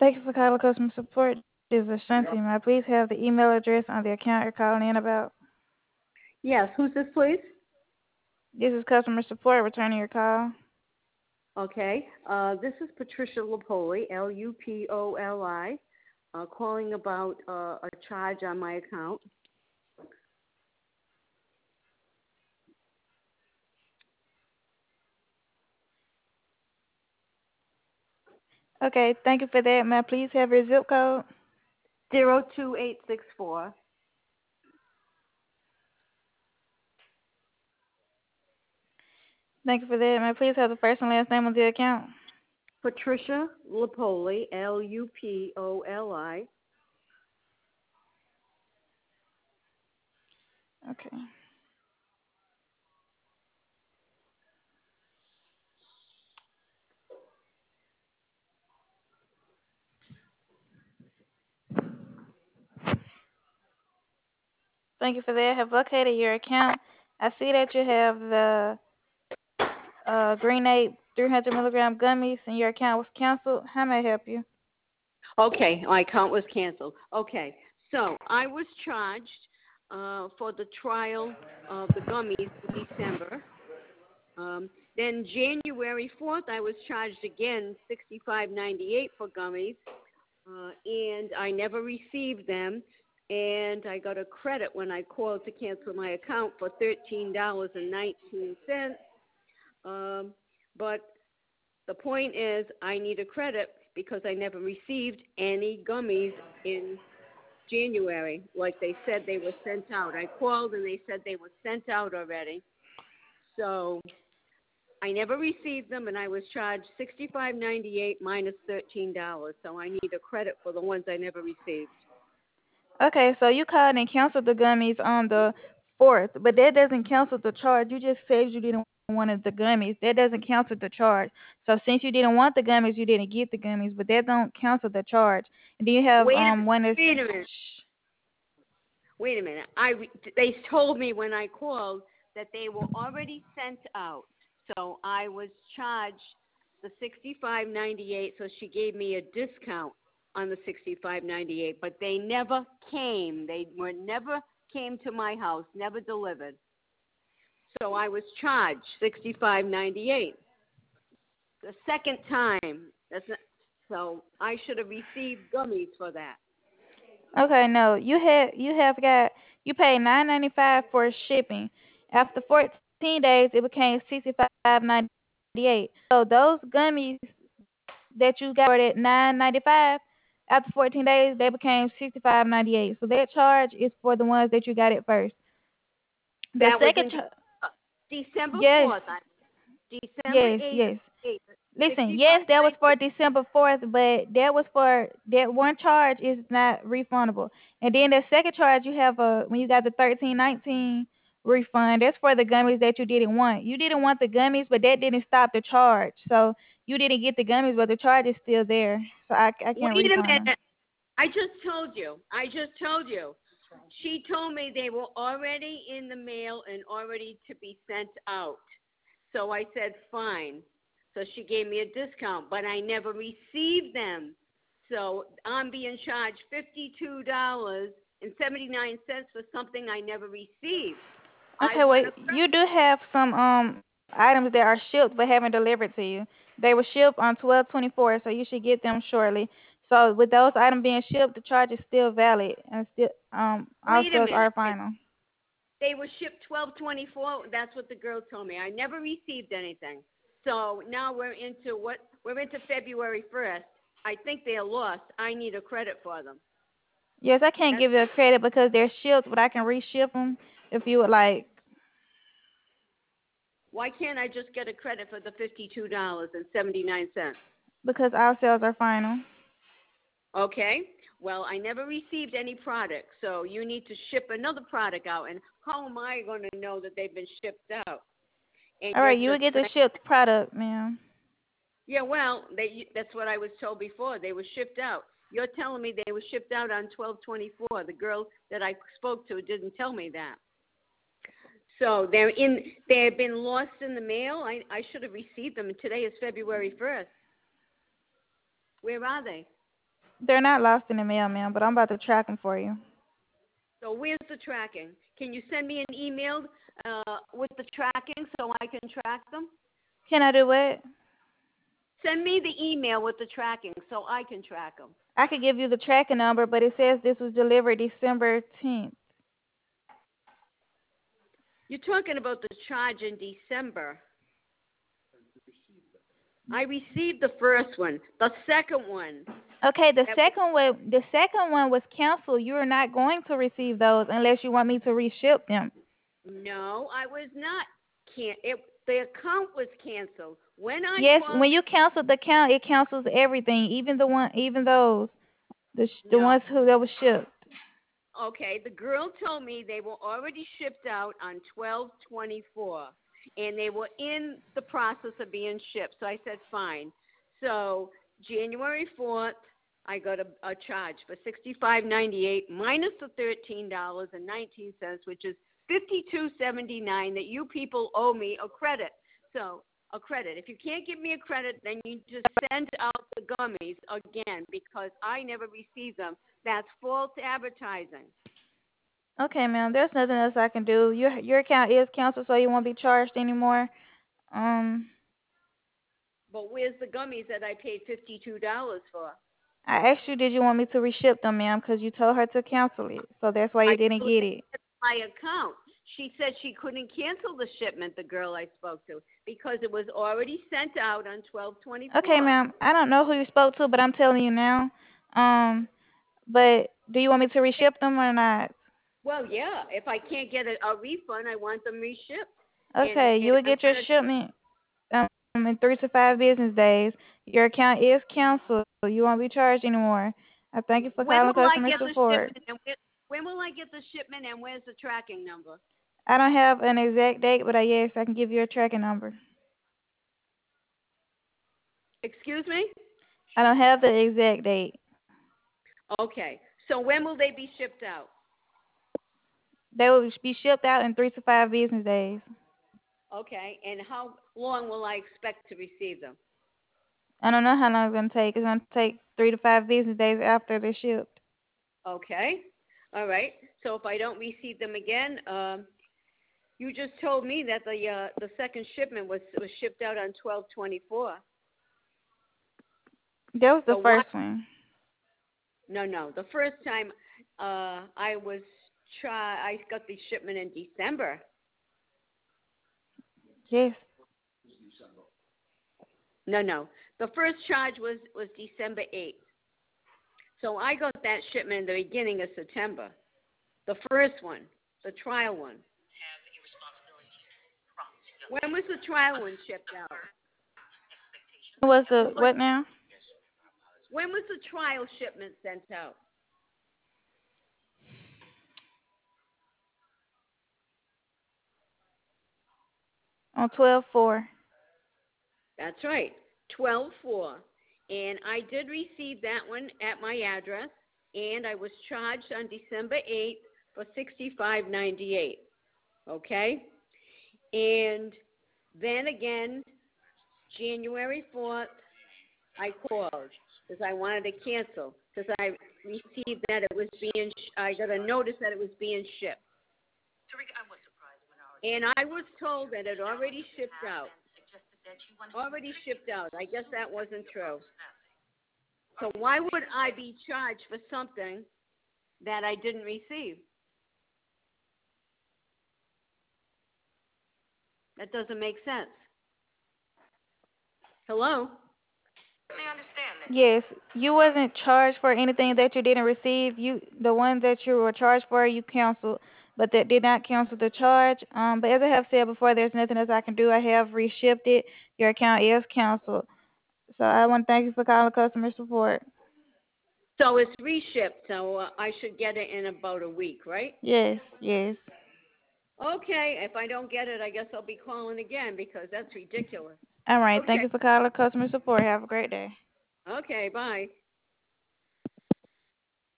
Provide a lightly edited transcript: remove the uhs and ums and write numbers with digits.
Thank you for calling customer support. This is Ashanti. May I please have the email address on the account you're calling in about? Yes, who's this, please? This is customer support returning your call. Okay. This is Patricia Lupoli, Lupoli, calling about a charge on my account. Okay, thank you for that. May I please have your zip code? 02864. Thank you for that. May I please have the first and last name of the account? Patricia Lupoli, Lupoli. Okay. Thank you for that. I have located your account. I see that you have the Green 300 milligram gummies and your account was canceled. How may I help you? Okay, my account was canceled. Okay, so I was charged for the trial of the gummies in December. Then January 4th, I was charged again $65.98 for gummies, and I never received them. And I got a credit when I called to cancel my account for $13.19. But the point is, I need a credit because I never received any gummies in January, like they said they were sent out. I called and they said they were sent out already. So I never received them, and I was charged $65.98 minus $13. So I need a credit for the ones I never received. Okay, so you called and canceled the gummies on the 4th, but that doesn't cancel the charge. You just said you didn't want the gummies. That doesn't cancel the charge. So since you didn't want the gummies, you didn't get the gummies, but that don't cancel the charge. And do you have one that's... Wait a minute. Wait a minute. They told me when I called that they were already sent out. So I was charged the $65.98, so she gave me a discount on the $65.98, but they never came. They never came to my house, never delivered. So I was charged $65.98. The second time, so I should have received gummies for that. Okay, no, you paid $9.95 for shipping. After 14 days, it became $65.98. So those gummies that you got at $9.95, after 14 days, they became $65.98. So that charge is for the ones that you got at first. The That was second in December yes, 4th. December yes, 8th. yes. Listen, yes, that was for December 4th, but that was for that one charge is not refundable. And then the second charge you have when you got the 1319 refund, that's for the gummies that you didn't want. You didn't want the gummies, but that didn't stop the charge. So you didn't get the gummies, but the charge is still there. So I can't Wait a refund them. minute. I just told you. She told me they were already in the mail and already to be sent out. So I said, fine. So she gave me a discount, but I never received them. So I'm being charged $52.79 for something I never received. Okay, wait. You do have some items that are shipped but haven't delivered to you. They were shipped on 12/24, so you should get them shortly. So with those items being shipped, the charge is still valid and still all Wait a sales are minute. final. They were shipped 12/24. That's what the girl told me. I never received anything. So now we're into February 1st. I think they're lost. I need a credit for them. Yes, I can't give you a credit because they're shipped, but I can reship them if you would like. Why can't I just get a credit for the $52.79? Because all sales are final. Okay. Well, I never received any product, so you need to ship another product out. And how am I going to know that they've been shipped out? And All right, you will get the shipped product, ma'am. Yeah, well, that's what I was told before. They were shipped out. You're telling me they were shipped out on 12/24. The girl that I spoke to didn't tell me that. So they have been lost in the mail. I should have received them. Today is February 1st. Where are they? They're not lost in the mail, ma'am, but I'm about to track them for you. So where's the tracking? Can you send me an email with the tracking so I can track them? Can I do what? Send me the email with the tracking so I can track them. I could give you the tracking number, but it says this was delivered December 10th. You're talking about the charge in December. I received the first one. The second one. Okay, the That second one was canceled. You are not going to receive those unless you want me to reship them. No, I was not. The account was canceled. When I Yes, called, when you cancel the account, it cancels everything, even those, the no. ones who that was shipped. Okay, the girl told me they were already shipped out on 12/24, and they were in the process of being shipped. So I said fine. So January 4th, I got a charge for $65.98 minus the $13.19, which is $52.79 that you people owe me a credit. So a credit. If you can't give me a credit, then you just send out the gummies again because I never received them. That's false advertising. Okay, ma'am. There's nothing else I can do. Your account is canceled, so you won't be charged anymore. Um, But where's the gummies that I paid $52 for? I asked you, did you want me to reship them, ma'am? Because you told her to cancel it, so that's why you I didn't told get her it. that's my account. She said she couldn't cancel the shipment, the girl I spoke to, because it was already sent out on Okay, 12/24. ma'am. I don't know who you spoke to, but I'm telling you now. But do you want me to reship them or not? Well, yeah, if I can't get a refund, I want them reshipped. Okay, you And will I'm get your going to, shipment in 3 to 5 business days. Your account is canceled. You won't be charged anymore. I thank you for when calling will I customer get the support. shipment and when will I get the shipment and where's the tracking number? I don't have an exact date, but yes, I can give you a tracking number. Excuse me? I don't have the exact date. Okay. So when will they be shipped out? They will be shipped out in 3 to 5 business days. Okay. And how long will I expect to receive them? I don't know how long it's gonna take. It's gonna take 3 to 5 business days after they're shipped. Okay. All right. So if I don't receive them again, you just told me that the second shipment was shipped out on 12/24. That was the So why? first one. No, no. The first time I was I got the shipment in December. Yes. No, no. The first charge was December 8th. So I got that shipment in the beginning of September. The first one, the trial one. When was the trial one shipped out? It was the what now? When was the trial shipment sent out? On 12/4. That's right, 12/4. And I did receive that one at my address, and I was charged on December 8th for $65.98. Okay? And then again, January 4th, I called because I wanted to cancel because I received that it was I got a notice that it was being shipped. And I was told that it already shipped out. Already shipped out. I guess that wasn't true. So why would I be charged for something that I didn't receive? That doesn't make sense. Hello? Yes, you wasn't charged for anything that you didn't receive. The ones that you were charged for, you canceled, but that did not cancel the charge. But as I have said before, there's nothing else I can do. I have reshipped it. Your account is canceled. So I want to thank you for calling customer support. So it's reshipped, so I should get it in about a week, right? Yes, yes. Okay, if I don't get it, I guess I'll be calling again because that's ridiculous. All right. Thank Okay, you for calling customer support. Have a great day. okay, bye.